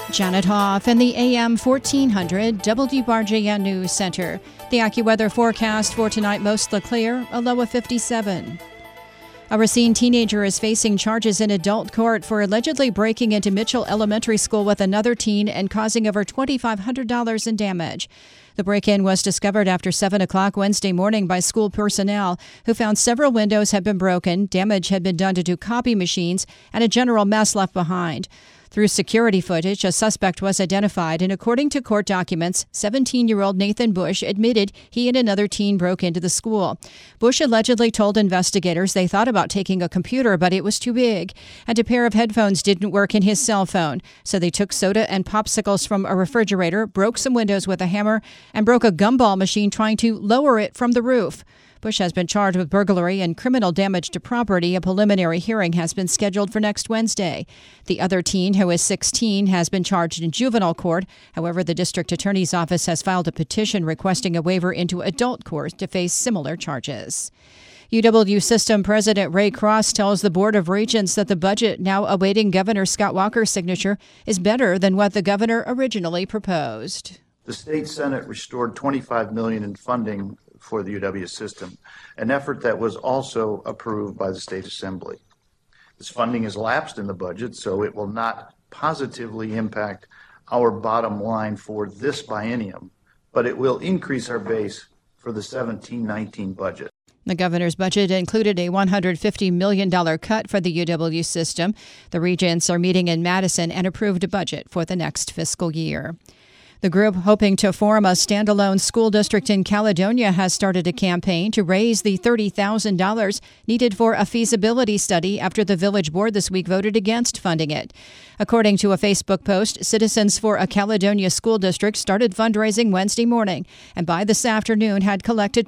Janet Hoff in the AM 1400 WRJN News Center. The AccuWeather forecast for tonight, mostly clear, a low of 57. A Racine teenager is facing charges in adult court for allegedly breaking into Mitchell Elementary School with another teen and causing over $2,500 in damage. The break-in was discovered after 7 o'clock Wednesday morning by school personnel who found several windows had been broken, damage had been done to 2 copy machines, and a general mess left behind. Through security footage, a suspect was identified, and according to court documents, 17-year-old Nathan Bush admitted he and another teen broke into the school. Bush allegedly told investigators they thought about taking a computer, but it was too big, and a pair of headphones didn't work in his cell phone. So they took soda and popsicles from a refrigerator, broke some windows with a hammer, and broke a gumball machine trying to lower it from the roof. Bush has been charged with burglary and criminal damage to property. A preliminary hearing has been scheduled for next Wednesday. The other teen, who is 16, has been charged in juvenile court. However, the district attorney's office has filed a petition requesting a waiver into adult court to face similar charges. UW System President Ray Cross tells the Board of Regents that the budget now awaiting Governor Scott Walker's signature is better than what the governor originally proposed. The state Senate restored $25 million in funding for the UW system, an effort that was also approved by the State Assembly. This funding is lapsed in the budget, so it will not positively impact our bottom line for this biennium, but it will increase our base for the 17-19 budget. The governor's budget included a $150 million cut for the UW system. The regents are meeting in Madison and approved a budget for the next fiscal year. The group, hoping to form a standalone school district in Caledonia, has started a campaign to raise the $30,000 needed for a feasibility study after the village board this week voted against funding it. According to a Facebook post, Citizens for a Caledonia School District started fundraising Wednesday morning and by this afternoon had collected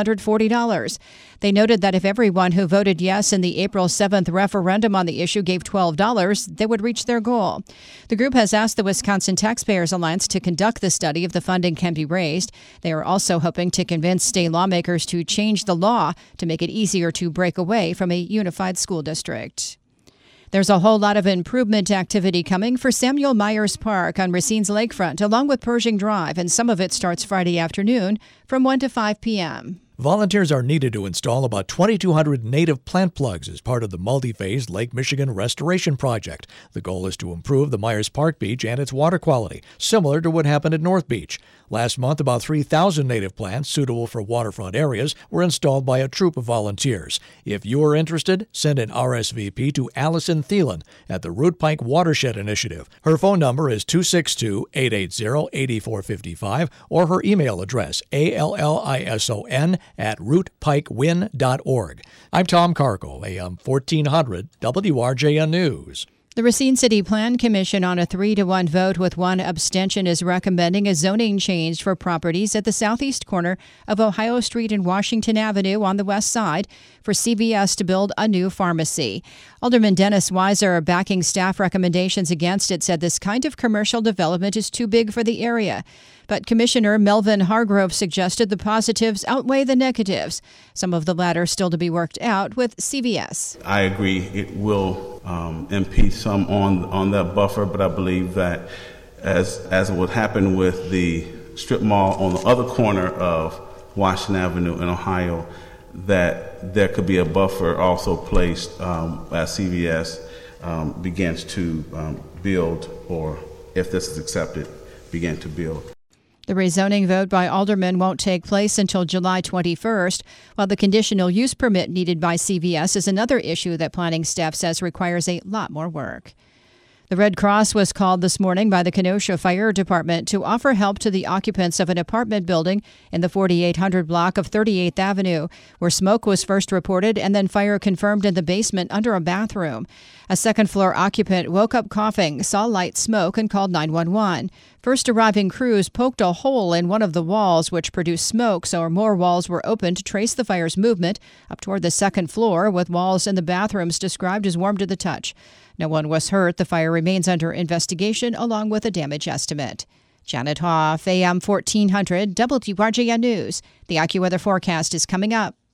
$1,240. They noted that if everyone who voted yes in the April 7th referendum on the issue gave $12, they would reach their goal. The group has asked the Wisconsin Taxpayers Alliance to conduct the study if the funding can be raised. They are also hoping to convince state lawmakers to change the law to make it easier to break away from a unified school district. There's a whole lot of improvement activity coming for Samuel Myers Park on Racine's lakefront, along with Pershing Drive, and some of it starts Friday afternoon from 1 to 5 p.m. Volunteers are needed to install about 2,200 native plant plugs as part of the multi-phase Lake Michigan Restoration Project. The goal is to improve the Myers Park Beach and its water quality, similar to what happened at North Beach. Last month, about 3,000 native plants suitable for waterfront areas were installed by a troop of volunteers. If you're interested, send an RSVP to Allison Thielen at the Root Pike Watershed Initiative. Her phone number is 262-880-8455 or her email address, allison@rootpikewin.org. I'm Tom Carco, AM 1400 WRJN News. The Racine City Plan Commission, on a 3-1 vote with one abstention, is recommending a zoning change for properties at the southeast corner of Ohio Street and Washington Avenue on the west side for CVS to build a new pharmacy. Alderman Dennis Weiser, backing staff recommendations against it, said this kind of commercial development is too big for the area. But Commissioner Melvin Hargrove suggested the positives outweigh the negatives, some of the latter still to be worked out with CVS. I agree it will impede some on that buffer, but I believe that as would happen with the strip mall on the other corner of Washington Avenue in Ohio, that there could be a buffer also placed as CVS begins to build, or if this is accepted, begin to build. The rezoning vote by aldermen won't take place until July 21st, while the conditional use permit needed by CVS is another issue that planning staff says requires a lot more work. The Red Cross was called this morning by the Kenosha Fire Department to offer help to the occupants of an apartment building in the 4800 block of 38th Avenue, where smoke was first reported and then fire confirmed in the basement under a bathroom. A second-floor occupant woke up coughing, saw light smoke, and called 911. First arriving crews poked a hole in one of the walls, which produced smoke, so more walls were opened to trace the fire's movement up toward the second floor, with walls in the bathrooms described as warm to the touch. No one was hurt. The fire remains under investigation, along with a damage estimate. Janet Hoff, AM 1400, WRJN News. The AccuWeather forecast is coming up.